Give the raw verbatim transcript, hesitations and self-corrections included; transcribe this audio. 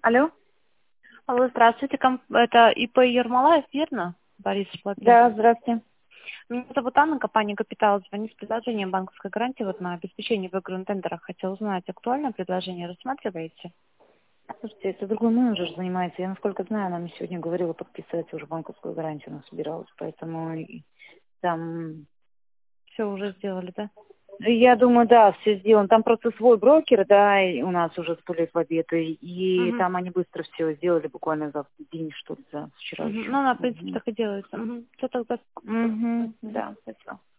Алло? Алло, здравствуйте. Ком- Это ИП Ермолаев, верно? Борис Шплатин. Да, здравствуйте. Меня зовут Анна, компания «Капитал». Звоню с предложением банковской гарантии вот на обеспечение выигранных тендерах. Хотела узнать, актуальное предложение рассматриваете? Слушайте, это другой менеджер занимается. Я, насколько знаю, она мне сегодня говорила подписать уже банковскую гарантию, она собиралась. Поэтому и там... Все уже сделали, да? Я думаю, да, все сделано. Там просто свой брокер, да, и у нас уже сто лет в обед. И, и Угу. там они быстро все сделали, буквально за день, что ли, за вчера Угу. еще. Ну, она, в принципе, Угу. так и делается. Угу. Все тогда. Угу. Да, спасибо.